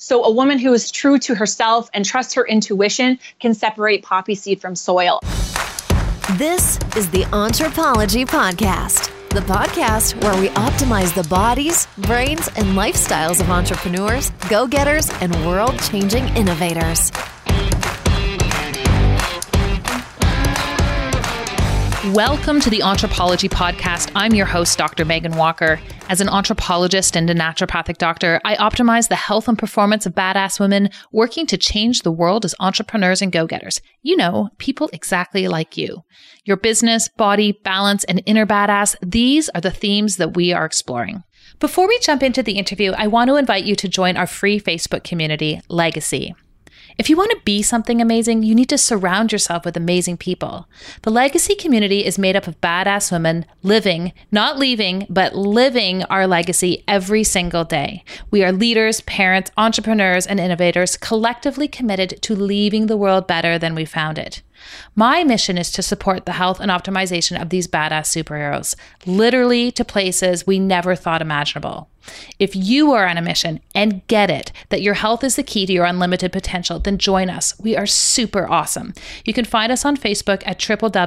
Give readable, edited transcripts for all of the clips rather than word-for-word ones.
So a woman who is true to herself and trusts her intuition can separate poppy seed from soil. This is the Anthropology Podcast, the podcast where we optimize the bodies, brains, and lifestyles of entrepreneurs, go-getters, and world-changing innovators. Welcome to the Anthropology Podcast. I'm your host, Dr. Megan Walker. As an anthropologist and a naturopathic doctor, I optimize the health and performance of badass women working to change the world as entrepreneurs and go-getters. You know, people exactly like you. Your business, body, balance, and inner badass, these are the themes that we are exploring. Before we jump into the interview, I want to invite you to join our free Facebook community, Legacy. If you want to be something amazing, you need to surround yourself with amazing people. The Legacy community is made up of badass women living, not leaving, but living our legacy every single day. We are leaders, parents, entrepreneurs, and innovators collectively committed to leaving the world better than we found it. My mission is to support the health and optimization of these badass superheroes, literally to places we never thought imaginable. If you are on a mission and get it that your health is the key to your unlimited potential, then join us. We are super awesome. You can find us on Facebook at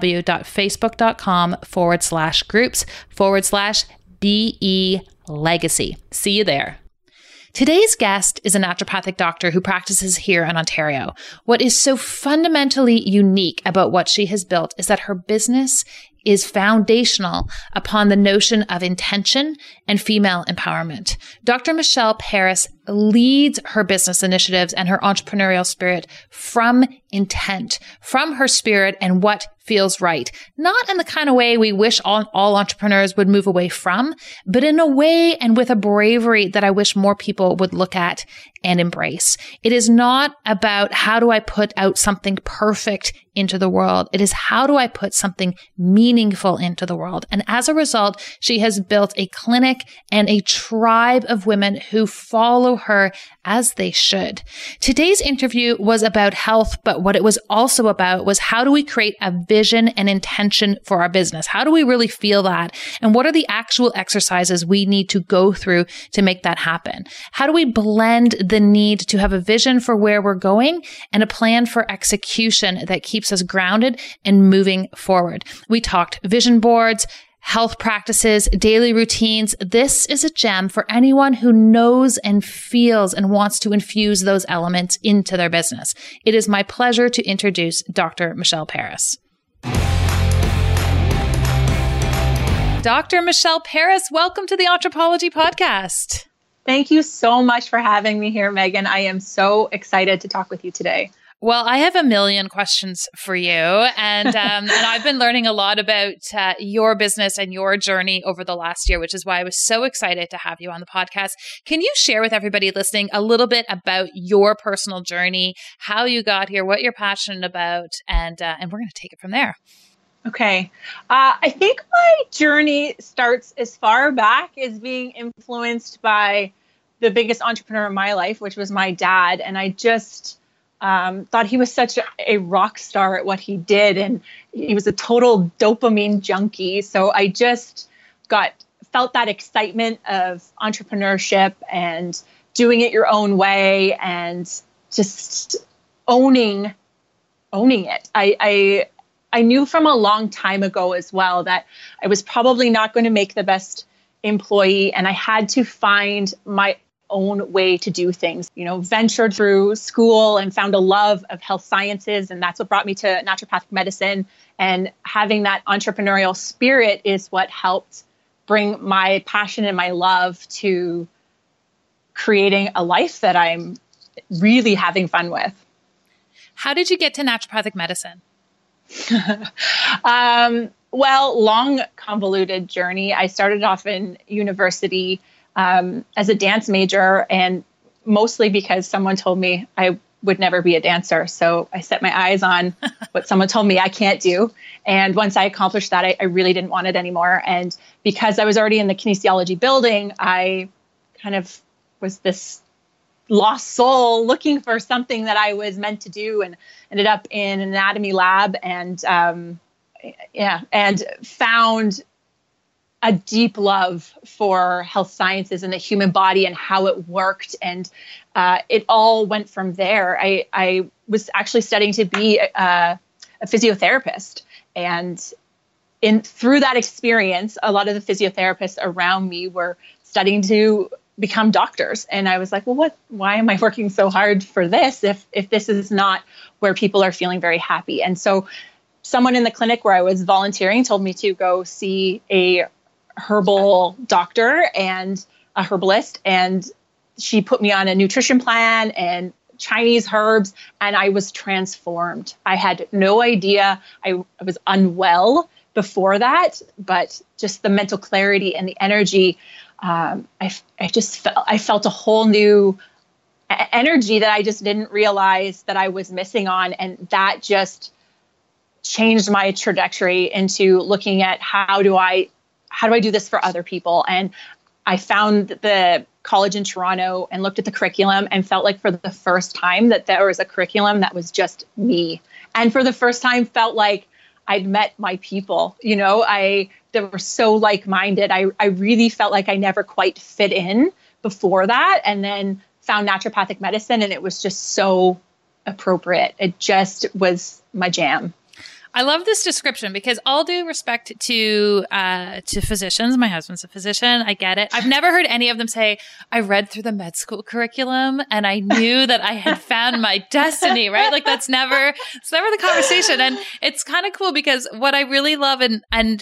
www.facebook.com/groups/BE Legacy. See you there. Today's guest is a naturopathic doctor who practices here in Ontario. What is so fundamentally unique about what she has built is that her business is foundational upon the notion of intention and female empowerment. Dr. Michelle Paris leads her business initiatives and her entrepreneurial spirit from intent, from her spirit and what feels right. Not in the kind of way we wish all entrepreneurs would move away from, but in a way and with a bravery that I wish more people would look at and embrace. It is not about how do I put out something perfect into the world. It is how do I put something meaningful into the world. And as a result, she has built a clinic and a tribe of women who follow her as they should. Today's interview was about health, but what it was also about was how do we create a vision and intention for our business? How do we really feel that? And what are the actual exercises we need to go through to make that happen? How do we blend the need to have a vision for where we're going and a plan for execution that keeps us grounded and moving forward? We talked vision boards, health practices, daily routines. This is a gem for anyone who knows and feels and wants to infuse those elements into their business. It is my pleasure to introduce Dr. Michelle Paris. Dr. Michelle Paris, welcome to the Anthropology Podcast. Thank you so much for having me here, Megan. I am so excited to talk with you today. Well, I have a million questions for you, and I've been learning a lot about your business and your journey over the last year, which is why I was so excited to have you on the podcast. Can you share with everybody listening a little bit about your personal journey, how you got here, what you're passionate about, and we're going to take it from there. Okay. I think my journey starts as far back as being influenced by the biggest entrepreneur in my life, which was my dad. And I just thought he was such a rock star at what he did. And he was a total dopamine junkie. So I just felt that excitement of entrepreneurship and doing it your own way and just owning it. I knew from a long time ago as well that I was probably not going to make the best employee, and I had to find my own way to do things. Ventured through school and found a love of health sciences, and that's what brought me to naturopathic medicine. And having that entrepreneurial spirit is what helped bring my passion and my love to creating a life that I'm really having fun with. How did you get to naturopathic medicine? Well, long, convoluted journey. I started off in university as a dance major, and mostly because someone told me I would never be a dancer. So I set my eyes on what someone told me I can't do. And once I accomplished that, I really didn't want it anymore. And because I was already in the kinesiology building, I kind of was this lost soul looking for something that I was meant to do, and ended up in an anatomy lab and found a deep love for health sciences and the human body and how it worked. And it all went from there. I was actually studying to be a physiotherapist. And through that experience, a lot of the physiotherapists around me were studying to become doctors. And I was like, well, why am I working so hard for this if this is not where people are feeling very happy? And so someone in the clinic where I was volunteering told me to go see a herbal doctor and a herbalist. And she put me on a nutrition plan and Chinese herbs, and I was transformed. I had no idea I was unwell before that, but just the mental clarity and the energy, I felt a whole new energy that I just didn't realize that I was missing on. And that just changed my trajectory into looking at how do I do this for other people? And I found the college in Toronto and looked at the curriculum and felt like for the first time that there was a curriculum that was just me. And for the first time felt like I'd met my people, they were so like-minded. I really felt like I never quite fit in before that, and then found naturopathic medicine, and it was just so appropriate. It just was my jam. I love this description because all due respect to physicians, my husband's a physician. I get it. I've never heard any of them say, I read through the med school curriculum and I knew that I had found my destiny, right? Like it's never the conversation. And it's kind of cool because what I really love and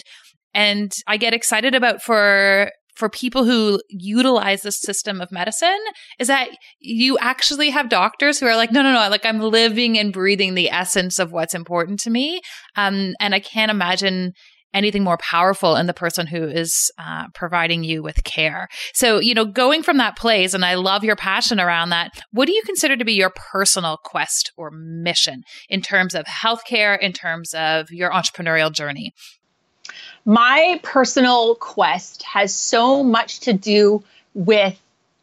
I get excited about for people who utilize this system of medicine is that you actually have doctors who are like, no, like I'm living and breathing the essence of what's important to me. And I can't imagine anything more powerful in the person who is providing you with care. So, going from that place, and I love your passion around that, what do you consider to be your personal quest or mission in terms of healthcare, in terms of your entrepreneurial journey? My personal quest has so much to do with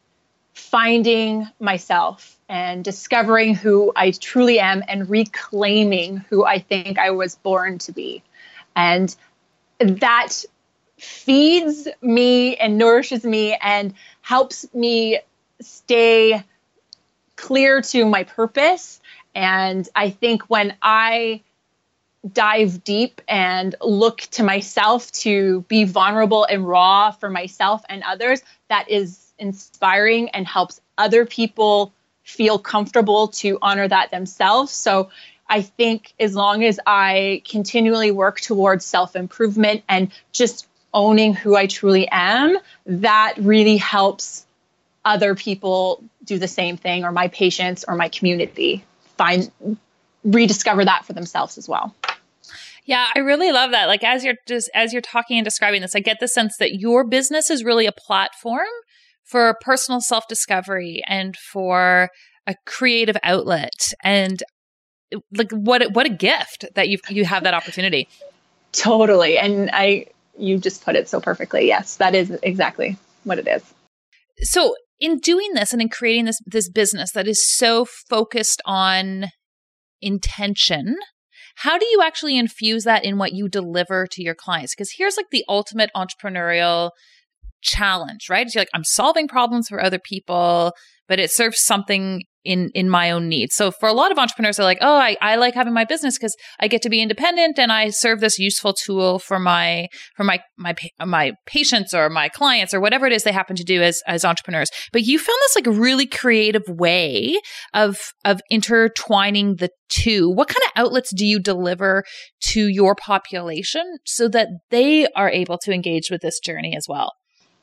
finding myself and discovering who I truly am and reclaiming who I think I was born to be. And that feeds me and nourishes me and helps me stay clear to my purpose. And I think when I dive deep and look to myself to be vulnerable and raw for myself and others, that is inspiring and helps other people feel comfortable to honor that themselves. So I think as long as I continually work towards self-improvement and just owning who I truly am, that really helps other people do the same thing, or my patients or my community rediscover that for themselves as well. Yeah, I really love that. Like as you're talking and describing this, I get the sense that your business is really a platform for personal self-discovery and for a creative outlet. And like what a gift that you have that opportunity. Totally. And you just put it so perfectly. Yes, that is exactly what it is. So in doing this and in creating this business that is so focused on intention, how do you actually infuse that in what you deliver to your clients? Because here's like the ultimate entrepreneurial challenge, right? It's like, I'm solving problems for other people, but it serves something in my own needs. So for a lot of entrepreneurs, they're like, oh, I like having my business because I get to be independent and I serve this useful tool for my patients or my clients or whatever it is they happen to do as entrepreneurs. But you found this like a really creative way of intertwining the two. What kind of outlets do you deliver to your population so that they are able to engage with this journey as well?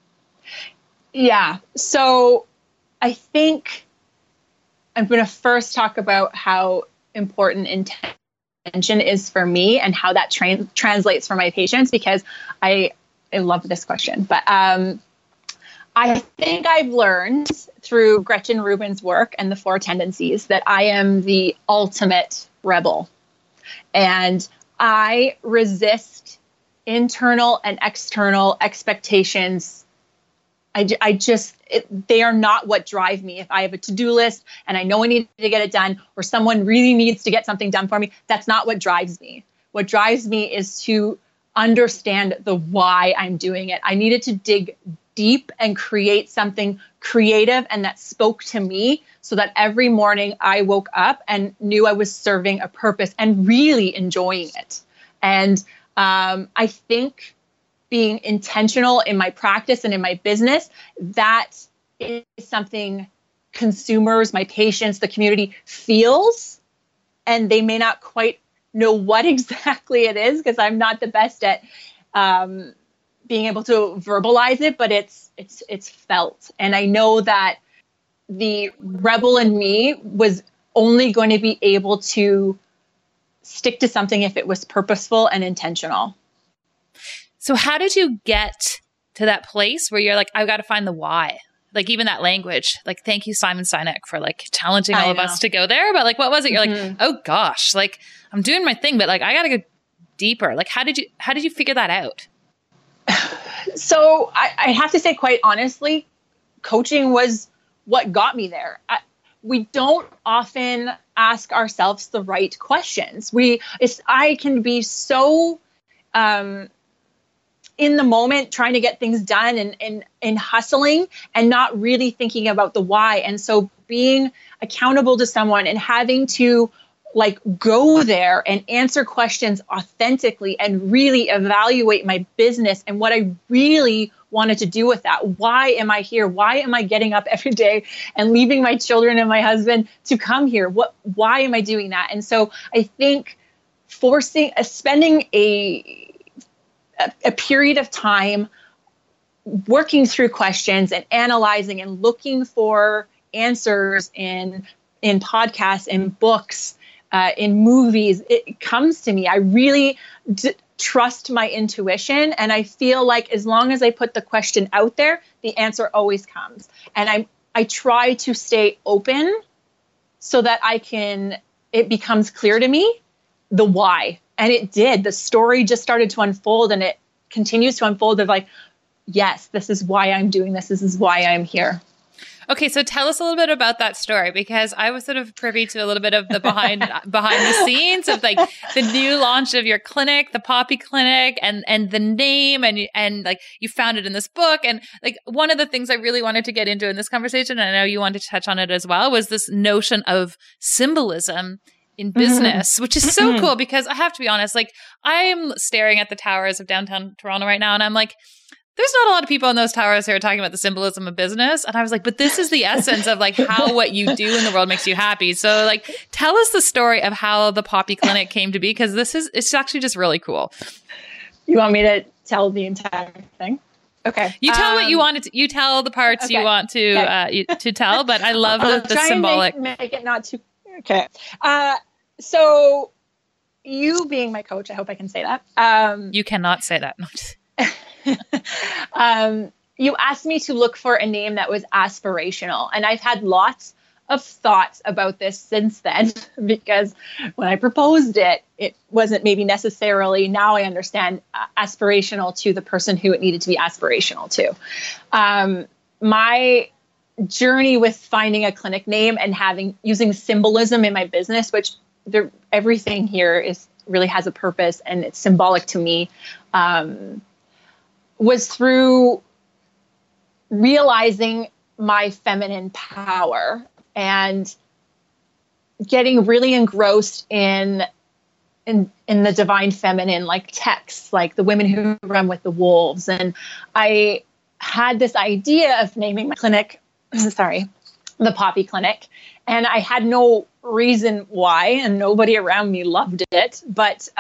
Yeah. So I think I'm going to first talk about how important intention is for me and how that translates for my patients, because I love this question. But I think I've learned through Gretchen Rubin's work and the 4 tendencies that I am the ultimate rebel. And I resist internal and external expectations. They are not what drive me. If I have a to-do list and I know I need to get it done, or someone really needs to get something done for me, that's not what drives me. What drives me is to understand the why I'm doing it. I needed to dig deep and create something creative and that spoke to me, so that every morning I woke up and knew I was serving a purpose and really enjoying it. And I think being intentional in my practice and in my business, that is something consumers, my patients, the community feels, and they may not quite know what exactly it is, because I'm not the best at being able to verbalize it, but it's felt. And I know that the rebel in me was only going to be able to stick to something if it was purposeful and intentional. So how did you get to that place where you're like, I've got to find the why? Like even that language, like, thank you, Simon Sinek, for like challenging all of us to go there. But like, what was it? You're like, oh gosh, like I'm doing my thing, but like, I got to go deeper. Like, how did you figure that out? So I have to say, quite honestly, coaching was what got me there. We don't often ask ourselves the right questions. I can be so in the moment trying to get things done and hustling and not really thinking about the why. And so being accountable to someone and having to like go there and answer questions authentically and really evaluate my business and what I really wanted to do with that. Why am I here? Why am I getting up every day and leaving my children and my husband to come here? Why am I doing that? And so I think spending a period of time working through questions and analyzing and looking for answers in podcasts, in books, in movies, it comes to me. I really trust my intuition. And I feel like as long as I put the question out there, the answer always comes. And I try to stay open so that it becomes clear to me the why. And it did. The story just started to unfold, and it continues to unfold of like, yes, this is why I'm doing this. This is why I'm here. Okay, so tell us a little bit about that story, because I was sort of privy to a little bit of the behind the scenes of like the new launch of your clinic, the Poppy Clinic, and the name, and like you found it in this book. And like one of the things I really wanted to get into in this conversation, and I know you wanted to touch on it as well, was this notion of symbolism in business, which is so cool, because I have to be honest, like I'm staring at the towers of downtown Toronto right now, and I'm like, there's not a lot of people in those towers who are talking about the symbolism of business. And I was like, but this is the essence of like how what you do in the world makes you happy. So like, tell us the story of how the Poppy Clinic came to be, because it's actually just really cool. You want me to tell the entire thing? Okay. You tell what you wanted to, you tell the parts you want to tell, but I love the symbolic. Make it not too, okay. So you being my coach, I hope I can say that. You cannot say that. You asked me to look for a name that was aspirational, and I've had lots of thoughts about this since then, because when I proposed it, it wasn't maybe necessarily, now I understand, aspirational to the person who it needed to be aspirational to. My journey with finding a clinic name and using symbolism in my business, which everything here really has a purpose and it's symbolic to me, was through realizing my feminine power and getting really engrossed in the divine feminine, like texts, like the women who run with the wolves. And I had this idea of naming my clinic, the Poppy Clinic. And I had no reason why, and nobody around me loved it. But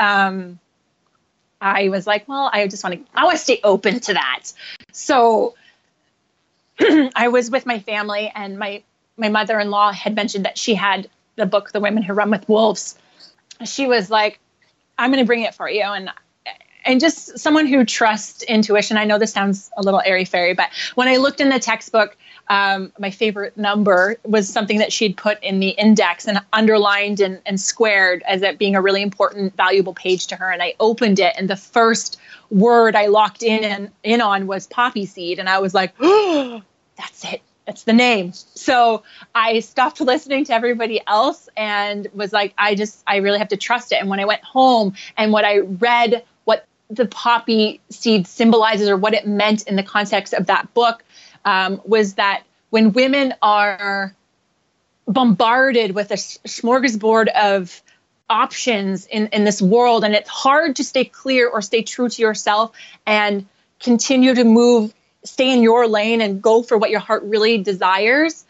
I was like, well, I want to stay open to that. So I was with my family, and my mother-in-law had mentioned that she had the book, The Women Who Run with Wolves. She was like, I'm going to bring it for you. And just someone who trusts intuition. I know this sounds a little airy-fairy, but when I looked in the textbook, my favorite number was something that she'd put in the index and underlined and squared as it being a really important, valuable page to her. And I opened it, and the first word I locked in on was poppy seed. And I was like, oh, that's it. That's the name. So I stopped listening to everybody else and was like, I really have to trust it. And when I went home and what I read, what the poppy seed symbolizes, or what it meant in the context of that book, was that when women are bombarded with a smorgasbord of options in this world, and it's hard to stay clear or stay true to yourself and continue to stay in your lane and go for what your heart really desires,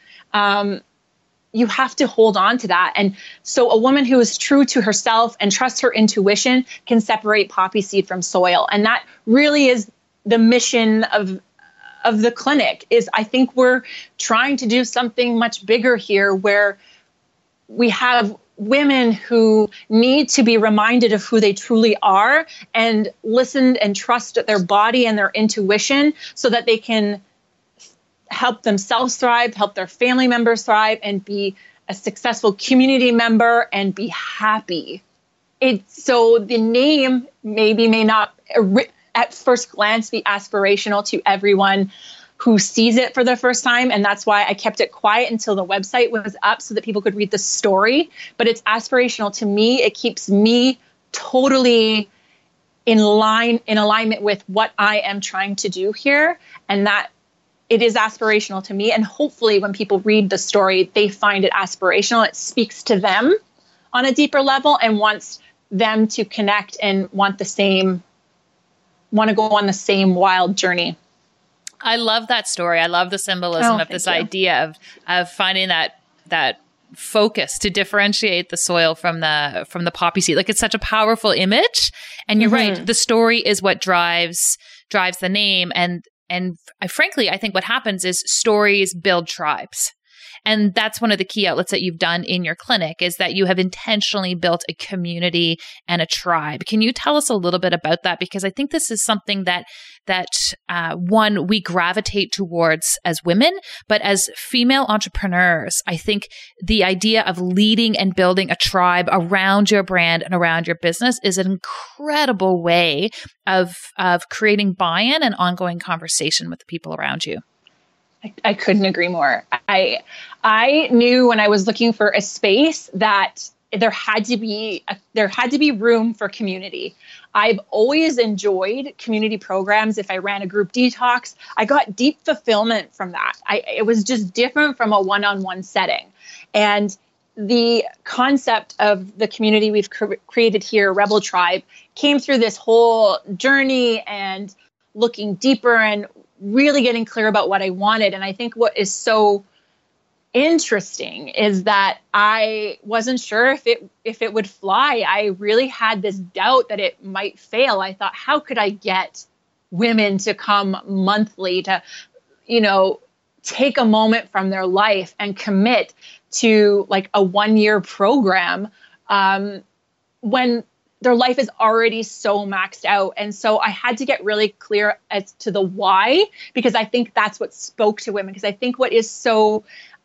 you have to hold on to that. And so a woman who is true to herself and trusts her intuition can separate poppy seed from soil. And that really is the mission of the clinic. Is I think we're trying to do something much bigger here, where we have women who need to be reminded of who they truly are and listen and trust their body and their intuition, so that they can help themselves thrive, help their family members thrive, and be a successful community member and be happy. So the name may not at first glance be aspirational to everyone who sees it for the first time. And that's why I kept it quiet until the website was up, so that people could read the story. But it's aspirational to me. It keeps me totally in alignment with what I am trying to do here. And that it is aspirational to me. And hopefully when people read the story, they find it aspirational. It speaks to them on a deeper level and wants them to connect and want to go on the same wild journey. I love that story. I love the symbolism of this idea of finding that focus to differentiate the soil from the poppy seed. Like, it's such a powerful image. And you're right. The story is what drives the name. And frankly, I think what happens is stories build tribes. And that's one of the key outlets that you've done in your clinic, is that you have intentionally built a community and a tribe. Can you tell us a little bit about that? Because I think this is something that one, we gravitate towards as women, but as female entrepreneurs, I think the idea of leading and building a tribe around your brand and around your business is an incredible way of creating buy-in and ongoing conversation with the people around you. I couldn't agree more. I knew when I was looking for a space that there had to be room for community. I've always enjoyed community programs. If I ran a group detox, I got deep fulfillment from that. It was just different from a one-on-one setting. And the concept of the community we've created here, Rebel Tribe, came through this whole journey and looking deeper and really getting clear about what I wanted. And I think what is so interesting is that I wasn't sure if it would fly. I really had this doubt that it might fail. I thought, how could I get women to come monthly to, take a moment from their life and commit to like a 1-year program when their life is already so maxed out. And so I had to get really clear as to the why, because I think that's what spoke to women. Because I think what is so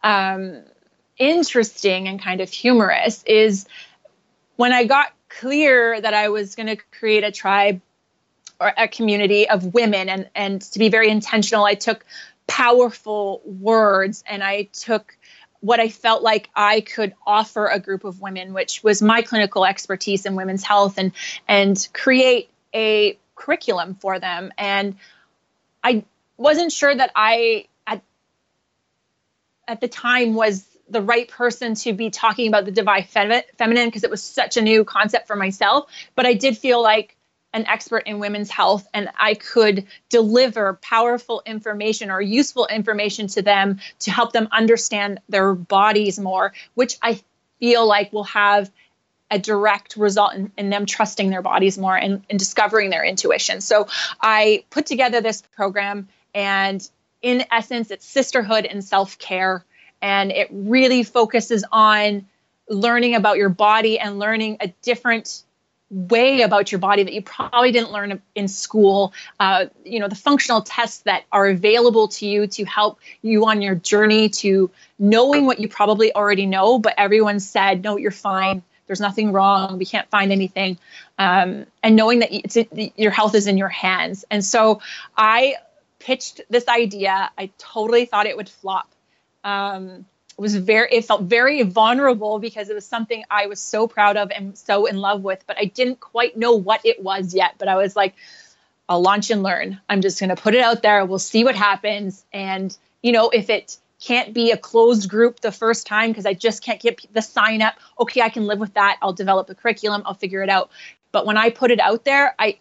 interesting and kind of humorous is when I got clear that I was going to create a tribe or a community of women, and to be very intentional, I took powerful words and I took what I felt like I could offer a group of women, which was my clinical expertise in women's health, and create a curriculum for them. And I wasn't sure that I, at the time, was the right person to be talking about the divine feminine, because it was such a new concept for myself. But I did feel like an expert in women's health, and I could deliver powerful information or useful information to them to help them understand their bodies more, which I feel like will have a direct result in them trusting their bodies more and discovering their intuition. So I put together this program, and in essence, it's sisterhood and self-care. And it really focuses on learning about your body and learning a different way about your body that you probably didn't learn in school. The functional tests that are available to you to help you on your journey to knowing what you probably already know, but everyone said, no, you're fine. There's nothing wrong. We can't find anything. And knowing that your health is in your hands. And so I pitched this idea. I totally thought it would flop. it felt very vulnerable because it was something I was so proud of and so in love with, but I didn't quite know what it was yet. But I was like, I'll launch and learn. I'm just going to put it out there. We'll see what happens. And, if it can't be a closed group the first time, because I just can't get the sign up, okay, I can live with that. I'll develop a curriculum. I'll figure it out. But when I put it out there, I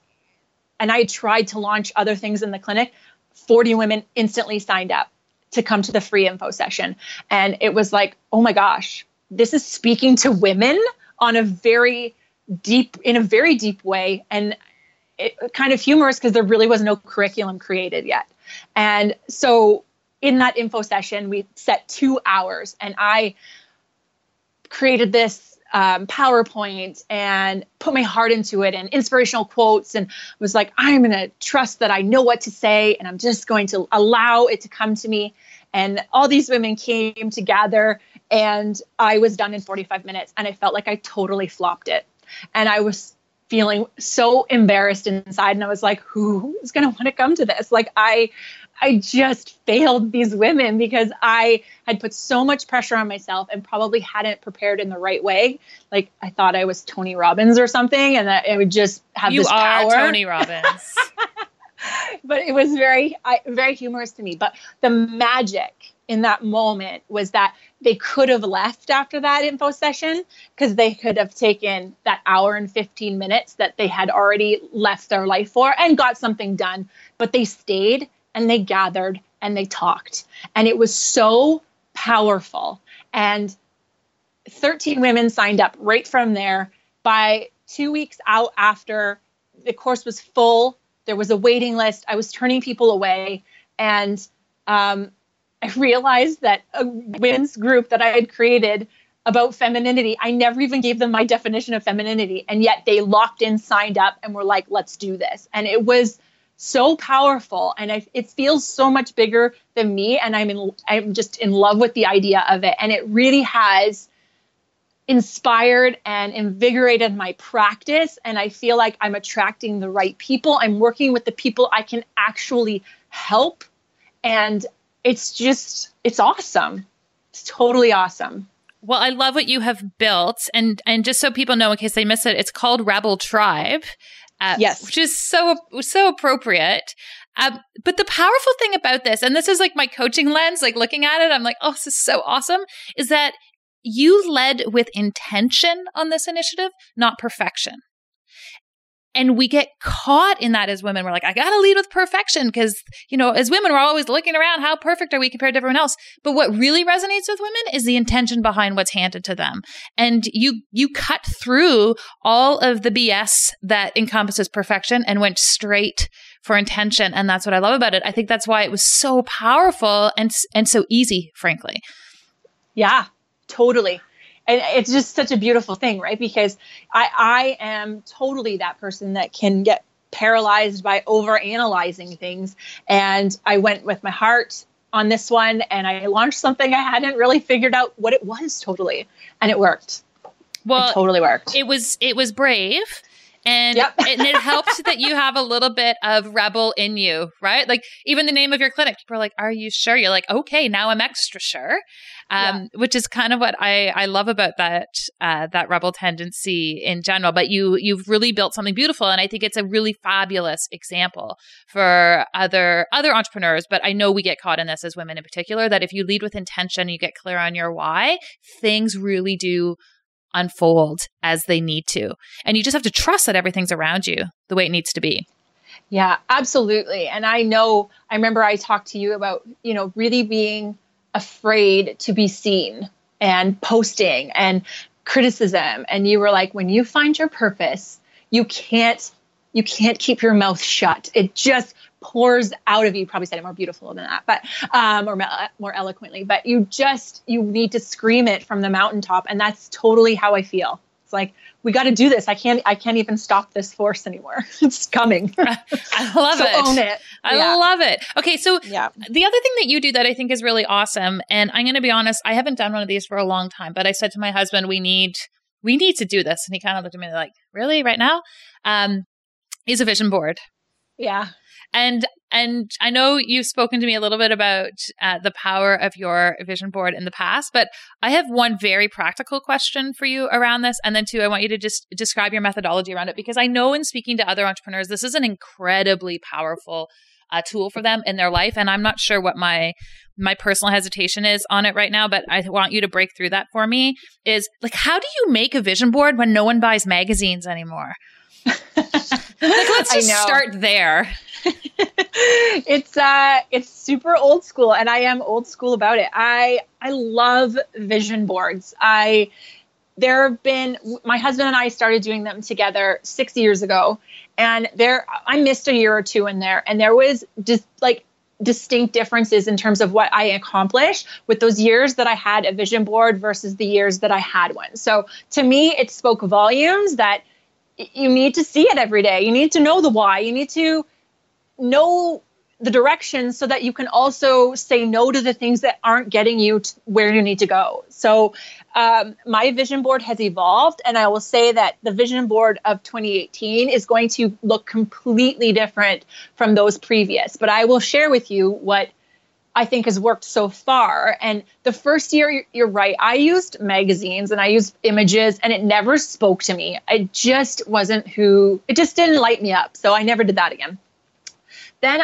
tried to launch other things in the clinic, 40 women instantly signed up to come to the free info session. And it was like, oh my gosh, this is speaking to women in a very deep way. And it kind of humorous because there really was no curriculum created yet. And so in that info session, we set 2 hours and I created this PowerPoint and put my heart into it and inspirational quotes, and was like, I'm going to trust that I know what to say and I'm just going to allow it to come to me. And all these women came together and I was done in 45 minutes and I felt like I totally flopped it. And I was feeling so embarrassed inside. And I was like, who is going to want to come to this? Like I just failed these women because I had put so much pressure on myself and probably hadn't prepared in the right way. Like I thought I was Tony Robbins or something, and that it would just have this power. You are Tony Robbins. But it was very humorous to me. But the magic in that moment was that they could have left after that info session because they could have taken that hour and 15 minutes that they had already left their life for and got something done. But they stayed and they gathered and they talked. And it was so powerful. And 13 women signed up right from there. By 2 weeks out after the course was full, there was a waiting list. I was turning people away. And I realized that a women's group that I had created about femininity, I never even gave them my definition of femininity. And yet they locked in, signed up, and were like, let's do this. And it was so powerful. And it feels so much bigger than me. And I'm just in love with the idea of it. And it really has inspired and invigorated my practice. And I feel like I'm attracting the right people. I'm working with the people I can actually help. And it's awesome. It's totally awesome. Well, I love what you have built. And just so people know, in case they miss it, it's called Rebel Tribe. Yes. Which is so appropriate. But the powerful thing about this, and this is like my coaching lens, like looking at it, I'm like, oh, this is so awesome, is that you led with intention on this initiative, not perfection. And we get caught in that as women. We're like, I got to lead with perfection because, as women, we're always looking around. How perfect are we compared to everyone else? But what really resonates with women is the intention behind what's handed to them. And you cut through all of the BS that encompasses perfection and went straight for intention. And that's what I love about it. I think that's why it was so powerful and so easy, frankly. Yeah, totally. And it's just such a beautiful thing, right? Because I am totally that person that can get paralyzed by overanalyzing things. And I went with my heart on this one and I launched something I hadn't really figured out what it was totally. And it worked. Well, it totally worked. It was brave. And, yep. and it helps that you have a little bit of rebel in you, right? Like even the name of your clinic, people are like, are you sure? You're like, okay, now I'm extra sure. Which is kind of what I love about that rebel tendency in general. But you've really built something beautiful. And I think it's a really fabulous example for other entrepreneurs. But I know we get caught in this as women in particular, that if you lead with intention, you get clear on your why, things really do unfold as they need to. And you just have to trust that everything's around you the way it needs to be. Yeah, absolutely. And I remember I talked to you about, really being afraid to be seen and posting and criticism. And you were like, when you find your purpose, you can't keep your mouth shut. It just pours out of you. You probably said it more beautiful than that, but or more eloquently, but you need to scream it from the mountaintop. And that's totally how I feel. It's like, we got to do this. I can't even stop this force anymore. It's coming. I love it. Own it. I love it. Okay. So the other thing that you do that I think is really awesome, and I'm going to be honest, I haven't done one of these for a long time, but I said to my husband, we need to do this. And he kind of looked at me like, really, right now? Is a vision board. Yeah. And I know you've spoken to me a little bit about the power of your vision board in the past, but I have one very practical question for you around this. And then two, I want you to just describe your methodology around it, because I know in speaking to other entrepreneurs, this is an incredibly powerful tool for them in their life. And I'm not sure what my personal hesitation is on it right now, but I want you to break through that for me. Is like, how do you make a vision board when no one buys magazines anymore? Let's just start there. It's super old school, and I am old school about it. I love vision boards. There have been, my husband and I started doing them together 6 years ago, and I missed a year or two in there, and there was just like distinct differences in terms of what I accomplished with those years that I had a vision board versus the years that I had one. So to me, it spoke volumes that you need to see it every day. You need to know the why. You need to know the direction so that you can also say no to the things that aren't getting you to where you need to go. So my vision board has evolved, and I will say that the vision board of 2018 is going to look completely different from those previous. But I will share with you what I think has worked so far. And the first year, you're right, I used magazines and I used images, and it never spoke to me. I just wasn't it just didn't light me up. So I never did that again. Then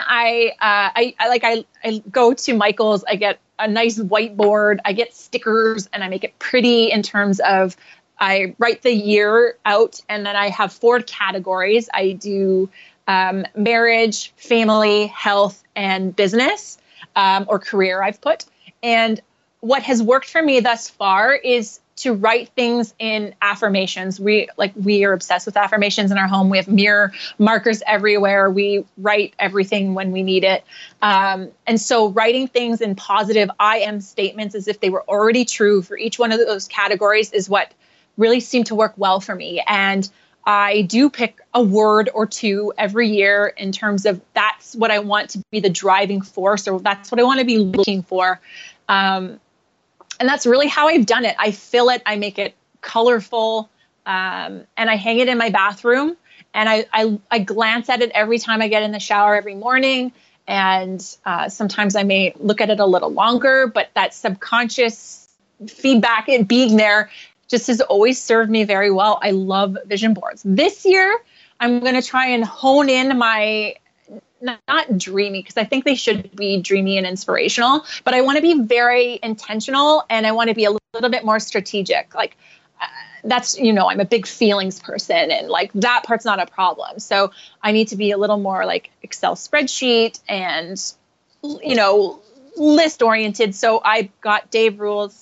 I go to Michael's, I get a nice whiteboard, I get stickers, and I make it pretty in terms of, I write the year out, and then I have 4 categories. I do marriage, family, health, and business. Or career I've put. And what has worked for me thus far is to write things in affirmations. We are obsessed with affirmations in our home. We have mirror markers everywhere. We write everything when we need it. And so writing things in positive I am statements as if they were already true for each one of those categories is what really seemed to work well for me. And I do pick a word or two every year in terms of that's what I want to be the driving force, or that's what I want to be looking for. And that's really how I've done it. I fill it, I make it colorful, and I hang it in my bathroom. And I glance at it every time I get in the shower every morning. And sometimes I may look at it a little longer, but that subconscious feedback, it being there, just has always served me very well. I love vision boards. This year, I'm going to try and hone in my, not dreamy, because I think they should be dreamy and inspirational, but I want to be very intentional, and I want to be a little bit more strategic. Like that's, I'm a big feelings person, and like that part's not a problem. So I need to be a little more like Excel spreadsheet and, list oriented. So I got Dave Rule's,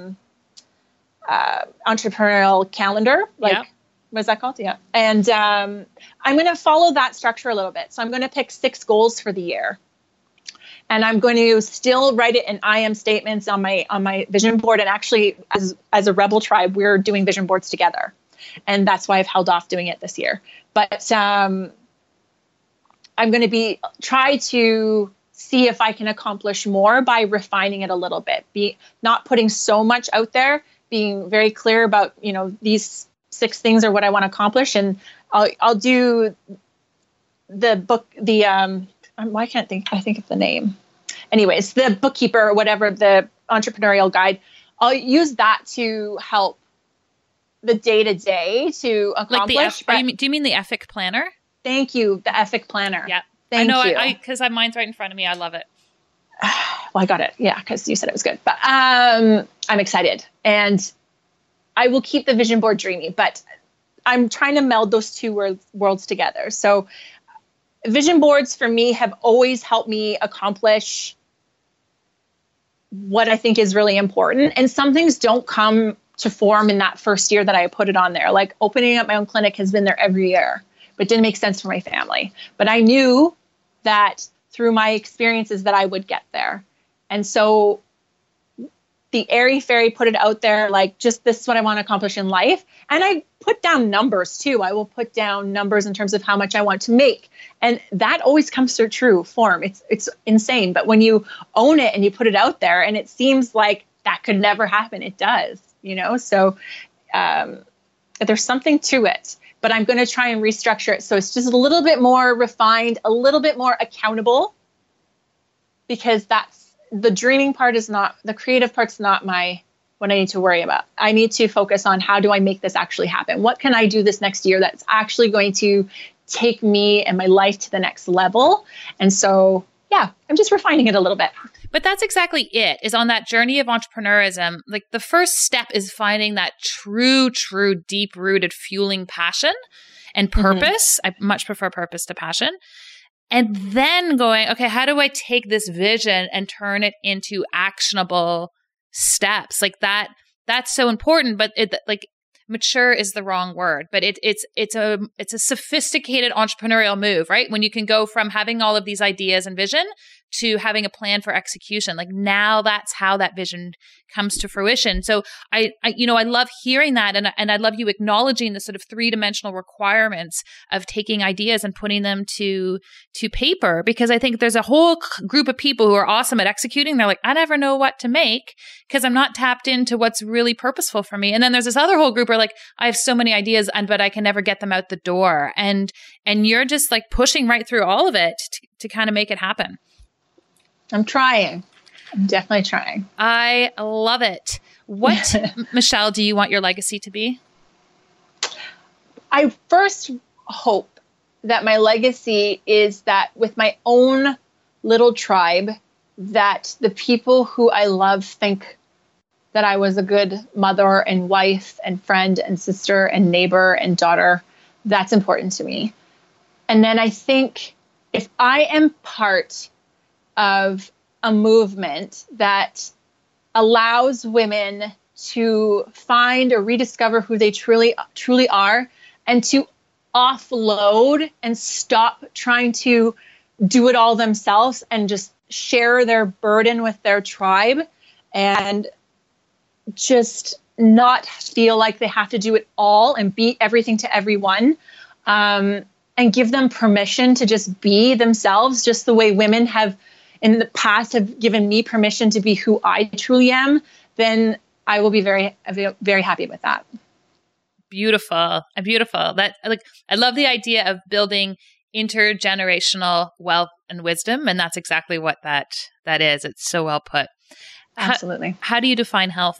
entrepreneurial calendar, what's that called? Yeah. And I'm going to follow that structure a little bit. So I'm going to pick 6 goals for the year, and I'm going to still write it in I am statements on my vision board. And actually, as a Rebel Tribe, we're doing vision boards together, and that's why I've held off doing it this year. But I'm going to try to see if I can accomplish more by refining it a little bit, not putting so much out there, being very clear about, these 6 things are what I want to accomplish. And I'll do the book, why can't I think of the name? Anyways, the bookkeeper or whatever, the entrepreneurial guide, I'll use that to help the day-to-day to accomplish. Like do you mean the Ethic Planner? Thank you. The Ethic Planner. Yeah. Thank you. I know, because mine's right in front of me. I love it. Well, I got it. Yeah, because you said it was good. But I'm excited. And I will keep the vision board dreamy, but I'm trying to meld those two worlds together. So vision boards for me have always helped me accomplish what I think is really important. And some things don't come to form in that first year that I put it on there. Like opening up my own clinic has been there every year, but didn't make sense for my family. But I knew that through my experiences that I would get there. And so the airy fairy put it out there, like, just this is what I want to accomplish in life. And I put down numbers too. I will put down numbers in terms of how much I want to make. And that always comes through true form. It's insane. But when you own it and you put it out there and it seems like that could never happen, it does, So there's something to it. but I'm going to try and restructure it so it's just a little bit more refined, a little bit more accountable, because that's the dreaming part is not, the creative part's not what I need to worry about. I need to focus on how do I make this actually happen? What can I do this next year that's actually going to take me and my life to the next level? And so, yeah, I'm just refining it a little bit. But that's exactly it, is on that journey of entrepreneurism. Like the first step is finding that true, deep rooted fueling passion and purpose. I much prefer purpose to passion. And then going, okay, how do I take this vision and turn it into actionable steps? Like that's so important, but mature is the wrong word, but it's a sophisticated entrepreneurial move, right? When you can go from having all of these ideas and vision to having a plan for execution. Like now that's how that vision comes to fruition. So I love hearing that. And I love you acknowledging the sort of 3-dimensional requirements of taking ideas and putting them to paper, because I think there's a whole group of people who are awesome at executing. They're like, I never know what to make because I'm not tapped into what's really purposeful for me. And then there's this other whole group where like, I have so many ideas but I can never get them out the door. And you're just like pushing right through all of it to kind of make it happen. I'm trying. I'm definitely trying. I love it. What, Michelle, do you want your legacy to be? I first hope that my legacy is that with my own little tribe, that the people who I love think that I was a good mother and wife and friend and sister and neighbor and daughter. That's important to me. And then I think if I am part of a movement that allows women to find or rediscover who they truly are, and to offload and stop trying to do it all themselves and just share their burden with their tribe and just not feel like they have to do it all and be everything to everyone, and give them permission to just be themselves, just the way women have in the past have given me permission to be who I truly am, then I will be very, very happy with that. Beautiful. Beautiful. I love the idea of building intergenerational wealth and wisdom. And that's exactly what that is. It's so well put. Absolutely. How do you define health?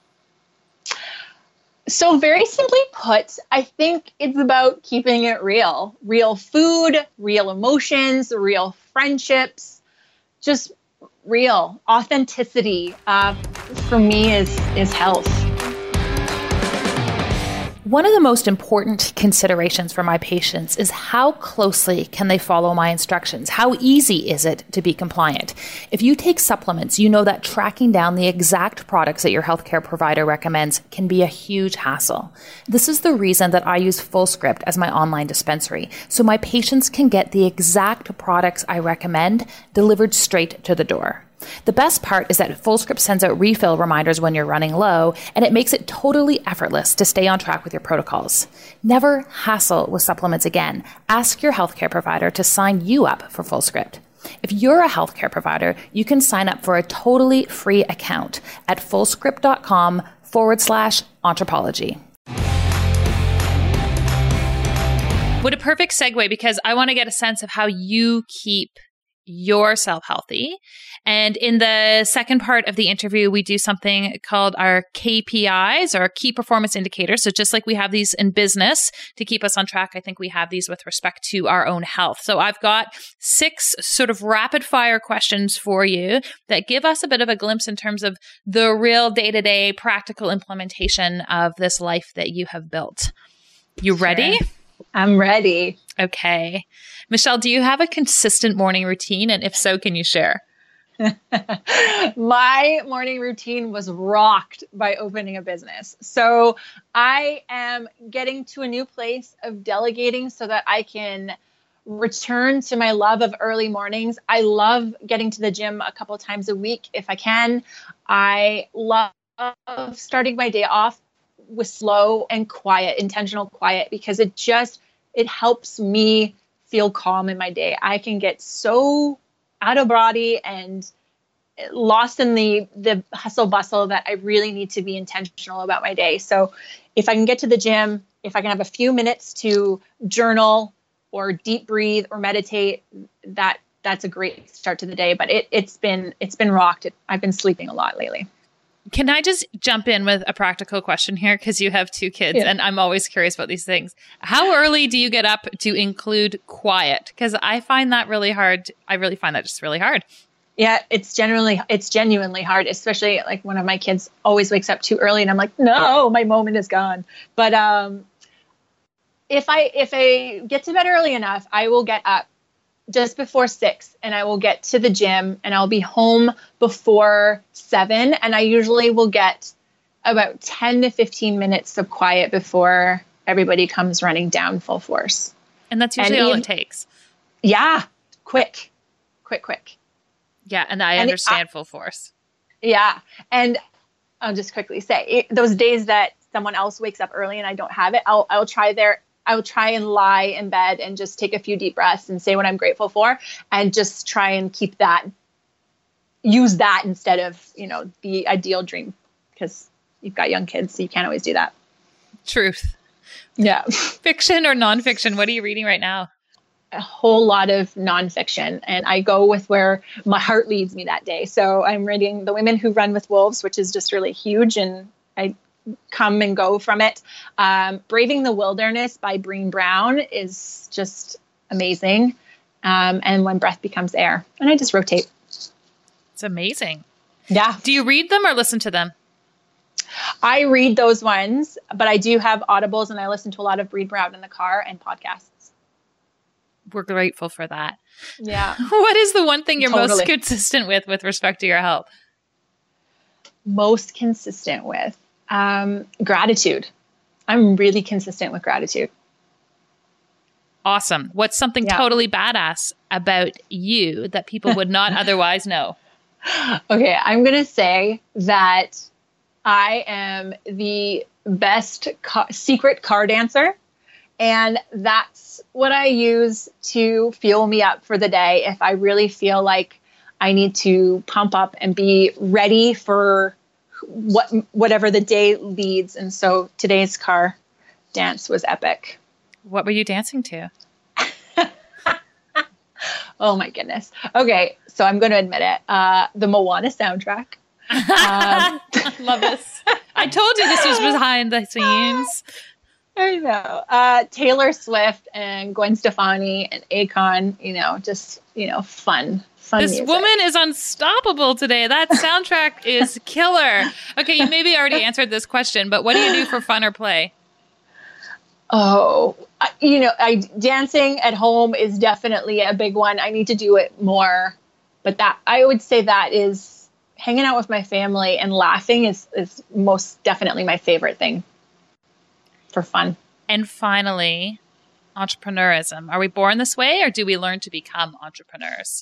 So very simply put, I think it's about keeping it real. Real food, real emotions, real friendships, just real authenticity for me is health. One of the most important considerations for my patients is how closely can they follow my instructions? How easy is it to be compliant? If you take supplements, you know that tracking down the exact products that your healthcare provider recommends can be a huge hassle. This is the reason that I use FullScript as my online dispensary, so my patients can get the exact products I recommend delivered straight to the door. The best part is that FullScript sends out refill reminders when you're running low, and it makes it totally effortless to stay on track with your protocols. Never hassle with supplements again. Ask your healthcare provider to sign you up for FullScript. If you're a healthcare provider, you can sign up for a totally free account at fullscript.com/Anthropology. What a perfect segue, because I want to get a sense of how you keep yourself healthy. And in the second part of the interview, we do something called our KPIs, or key performance indicators. So just like we have these in business to keep us on track, I think we have these with respect to our own health. So I've got 6 sort of rapid fire questions for you that give us a bit of a glimpse in terms of the real day-to-day practical implementation of this life that you have built. You ready? Sure. I'm ready. Okay. Michelle, do you have a consistent morning routine? And if so, can you share? My morning routine was rocked by opening a business. So I am getting to a new place of delegating so that I can return to my love of early mornings. I love getting to the gym a couple of times a week if I can. I love starting my day off with slow and quiet, intentional quiet, because it helps me feel calm in my day. I can get so out of body and lost in the hustle bustle that I really need to be intentional about my day. So if I can get to the gym, if I can have a few minutes to journal or deep breathe or meditate, that's a great start to the day. But it's been rocked. I've been sleeping a lot lately. Can I just jump in with a practical question here? Because you have 2 kids and I'm always curious about these things. How early do you get up to include quiet? Because I find that really hard. I really find that just really hard. Yeah, it's genuinely hard, especially like one of my kids always wakes up too early and I'm like, no, my moment is gone. But if I get to bed early enough, I will get up just before 6 and I will get to the gym and I'll be home before 7. And I usually will get about 10 to 15 minutes of quiet before everybody comes running down full force. And that's usually all it takes. Yeah. Quick. Yeah. And I understand full force. Yeah. And I'll just quickly say those days that someone else wakes up early and I don't have it, I'll try and lie in bed and just take a few deep breaths and say what I'm grateful for and just try and use that instead of, the ideal dream, because you've got young kids, so you can't always do that. Truth. Yeah. Fiction or nonfiction? What are you reading right now? A whole lot of nonfiction, and I go with where my heart leads me that day. So I'm reading The Women Who Run with Wolves, which is just really huge, and I come and go from it. Braving the Wilderness by Brené Brown is just amazing. And When Breath Becomes Air. And I just rotate. It's amazing. Yeah. Do you read them or listen to them? I read those ones, but I do have audibles and I listen to a lot of Brené Brown in the car and podcasts. We're grateful for that. Yeah. What is the one thing you're most consistent with respect to your health? Most consistent with? Gratitude. I'm really consistent with gratitude. Awesome. What's something totally badass about you that people would not otherwise know? Okay, I'm going to say that I am the best secret car dancer. And that's what I use to fuel me up for the day. If I really feel like I need to pump up and be ready for whatever the day leads. And so today's car dance was epic. What were you dancing to? Oh my goodness. Okay. So I'm going to admit it. The Moana soundtrack. Love this. I told you this was behind the scenes. I know. Taylor Swift and Gwen Stefani and Akon, fun this music. Woman is unstoppable today. That soundtrack is killer. Okay, you maybe already answered this question, but what do you do for fun or play? Oh, dancing at home is definitely a big one. I need to do it more, but I would say that is hanging out with my family and laughing is most definitely my favorite thing for fun. And finally, entrepreneurism. Are we born this way or do we learn to become entrepreneurs?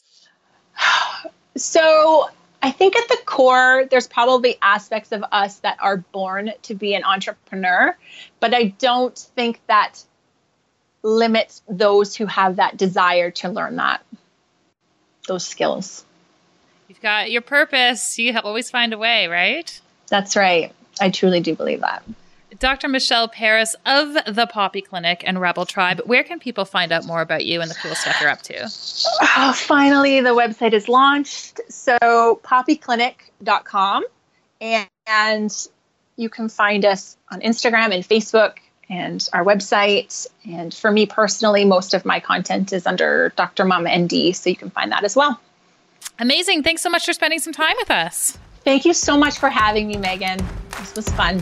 So I think at the core, there's probably aspects of us that are born to be an entrepreneur, but I don't think that limits those who have that desire to learn those skills. You've got your purpose. You always find a way, right? That's right. I truly do believe that. Dr. Michelle Paris of the Poppy Clinic and Rebel Tribe, where can people find out more about you and the cool stuff you're up to? Oh, finally, the website is launched. So poppyclinic.com, and you can find us on Instagram and Facebook and our website. And for me personally, most of my content is under Dr. Mama ND, so you can find that as well. Amazing. Thanks so much for spending some time with us. Thank you so much for having me, Megan. This was fun.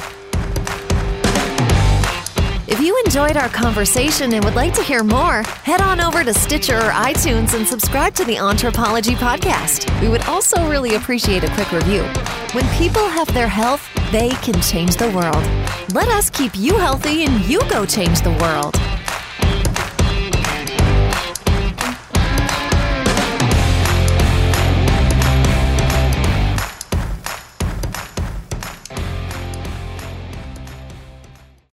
If you enjoyed our conversation and would like to hear more, head on over to Stitcher or iTunes and subscribe to the Anthropology Podcast. We would also really appreciate a quick review. When people have their health, they can change the world. Let us keep you healthy and you go change the world.